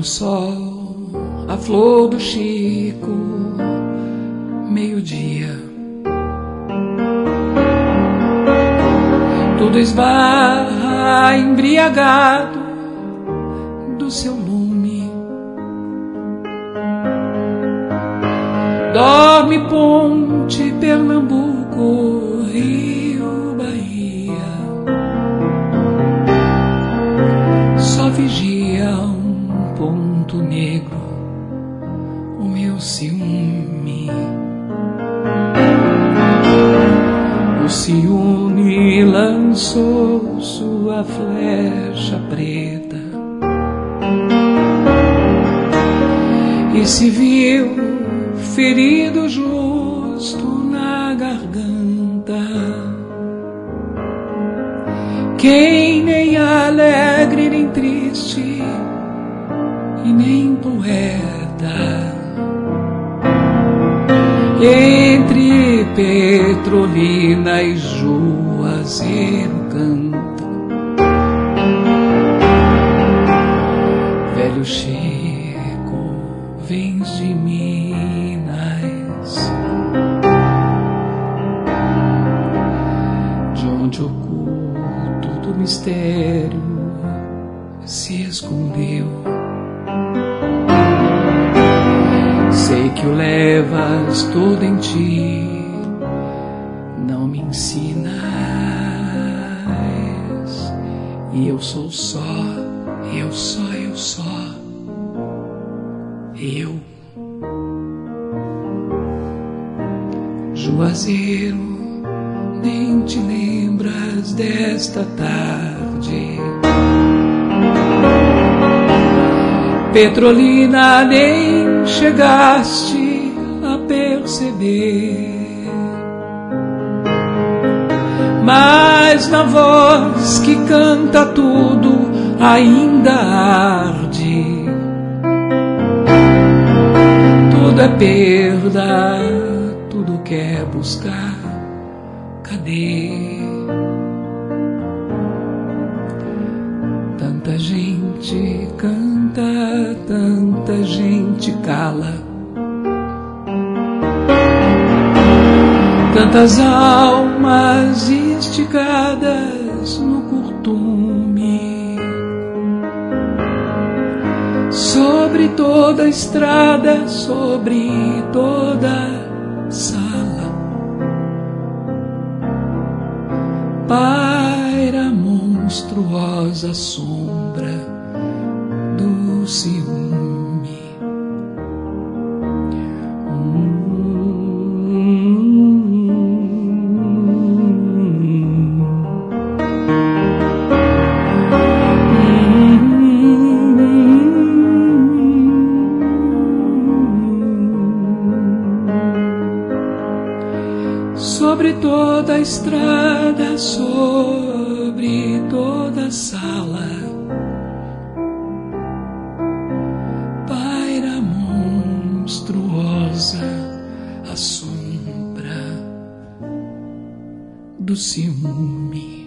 sol, a flor do Chico, meio-dia. Tudo esbarra embriagado do seu lume. Dorme Ponte, Pernambuco, Rio, Bahia. Só vigia um ponto negro, o meu ciúme. O ciúme lançou sua flecha preta e se viu ferido justo na garganta. Quem nem alegre nem triste e nem poeta, entre Petrolina e Juazeiro canta. Velho Chico, vens de Minas, de onde oculto do mistério se escondeu. Sei que o levas todo em ti, não me ensinas, e eu sou só, eu só, eu só, eu. Juazeiro, nem te lembras desta tarde. Petrolina, nem chegaste a perceber, mas na voz que canta tudo ainda arde. Tudo é perda, tudo quer buscar, cadê? Tanta gente canta, tanta gente cala, tantas almas esticadas no curtume. Sobre toda estrada, sobre toda sala, paira monstruosa sombra do ciúme. Sobre toda a estrada, sobre toda a sala, paira monstruosa a sombra do ciúme.